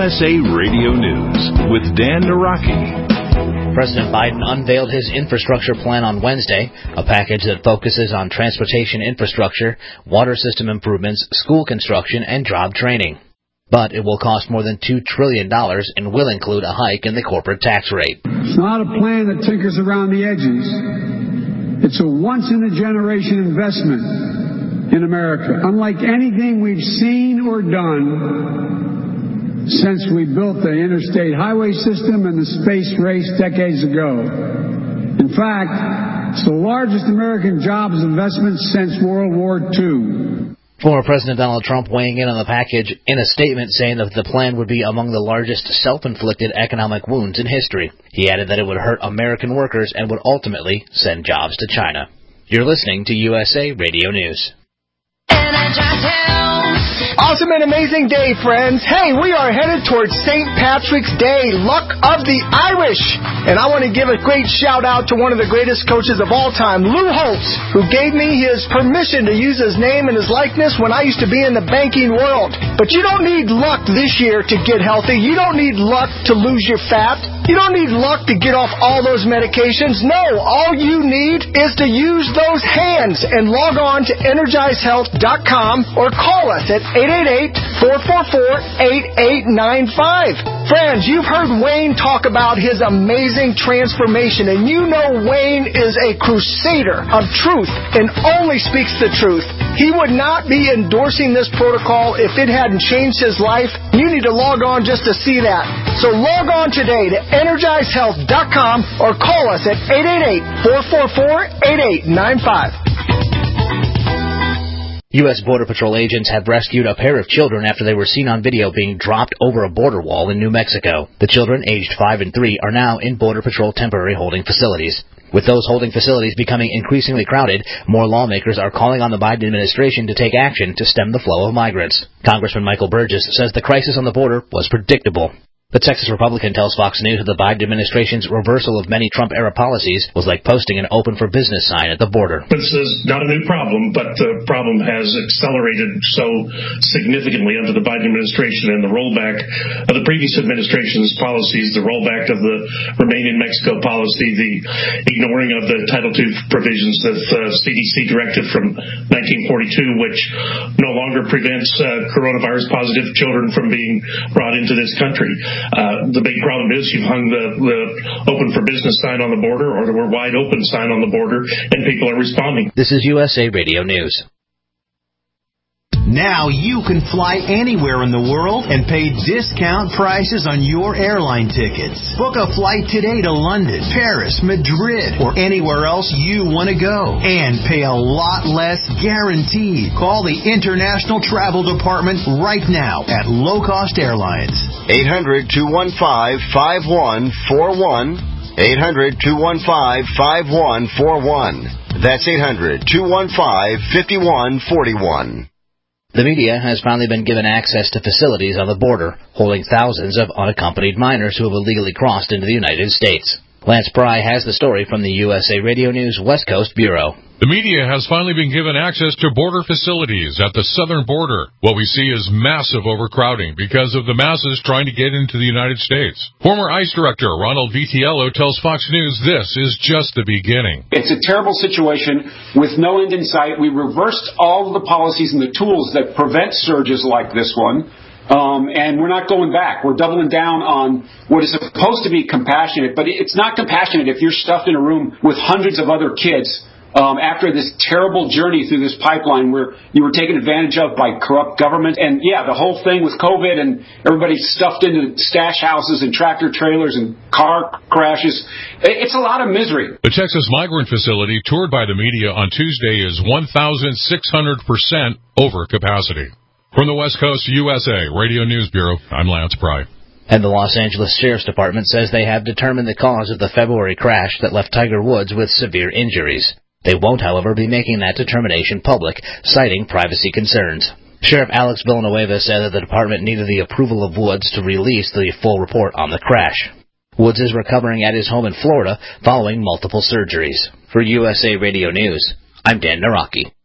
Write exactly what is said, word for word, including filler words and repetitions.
S A Radio News with Dan Naraki. President Biden unveiled his infrastructure plan on Wednesday, a package that focuses on transportation infrastructure, water system improvements, school construction, and job training. But it will cost more than two trillion dollars and will include a hike in the corporate tax rate. It's not a plan that tinkers around the edges. It's a once-in-a-generation investment in America, unlike anything we've seen or done since we built the interstate highway system and the space race decades ago. In fact, it's the largest American jobs investment since World War Two. Former President Donald Trump weighing in on the package in a statement saying that the plan would be among the largest self-inflicted economic wounds in history. He added that it would hurt American workers and would ultimately send jobs to China. You're listening to U S A Radio News. Awesome and amazing day, friends. Hey, we are headed towards Saint Patrick's Day, Luck of the Irish. And I want to give a great shout out to one of the greatest coaches of all time, Lou Holtz, who gave me his permission to use his name and his likeness when I used to be in the banking world. But you don't need luck this year to get healthy. You don't need luck to lose your fat. You don't need luck to get off all those medications. No, all you need is to use those hands and log on to energize health dot com or call us at eight eight eight, four four four, eight eight nine five. Friends, you've heard Wayne talk about his amazing transformation, and you know Wayne is a crusader of truth and only speaks the truth. He would not be endorsing this protocol if it hadn't changed his life. You need to log on just to see that. So log on today to energize health dot com or call us at eight eight eight, four four four, eight eight nine five. U S Border Patrol agents have rescued a pair of children after they were seen on video being dropped over a border wall in New Mexico. The children, aged five and three, are now in Border Patrol temporary holding facilities. With those holding facilities becoming increasingly crowded, more lawmakers are calling on the Biden administration to take action to stem the flow of migrants. Congressman Michael Burgess says the crisis on the border was predictable. The Texas Republican tells Fox News that the Biden administration's reversal of many Trump-era policies was like posting an open for business sign at the border. This is not a new problem, but the problem has accelerated so significantly under the Biden administration and the rollback of the previous administration's policies, the rollback of the Remain in Mexico policy, the ignoring of the Title two provisions of the C D C directive from nineteen forty-two, which no longer prevents uh, coronavirus-positive children from being brought into this country. Uh, the big problem is you've hung the, the open for business sign on the border or the we're wide open sign on the border, and people are responding. This is U S A Radio News. Now you can fly anywhere in the world and pay discount prices on your airline tickets. Book a flight today to London, Paris, Madrid, or anywhere else you want to go. And pay a lot less guaranteed. Call the International Travel Department right now at Low Cost Airlines. eight hundred, two one five, five one four one. eight hundred, two one five, five one four one. That's eight hundred, two one five, five one four one. The media has finally been given access to facilities on the border, holding thousands of unaccompanied minors who have illegally crossed into the United States. Lance Pry has the story from the U S A Radio News West Coast Bureau. The media has finally been given access to border facilities at the southern border. What we see is massive overcrowding because of the masses trying to get into the United States. Former ICE Director Ronald Vitiello tells Fox News this is just the beginning. It's a terrible situation with no end in sight. We reversed all of the policies and the tools that prevent surges like this one. Um, and we're not going back. We're doubling down on what is supposed to be compassionate, but it's not compassionate if you're stuffed in a room with hundreds of other kids um, after this terrible journey through this pipeline where you were taken advantage of by corrupt government. And, yeah, the whole thing with COVID and everybody stuffed into stash houses and tractor trailers and car crashes. It's a lot of misery. The Texas migrant facility toured by the media on Tuesday is one thousand six hundred percent over capacity. From the West Coast U S A Radio News Bureau, I'm Lance Pry. And the Los Angeles Sheriff's Department says they have determined the cause of the February crash that left Tiger Woods with severe injuries. They won't, however, be making that determination public, citing privacy concerns. Sheriff Alex Villanueva said that the department needed the approval of Woods to release the full report on the crash. Woods is recovering at his home in Florida following multiple surgeries. For U S A Radio News, I'm Dan Naraki.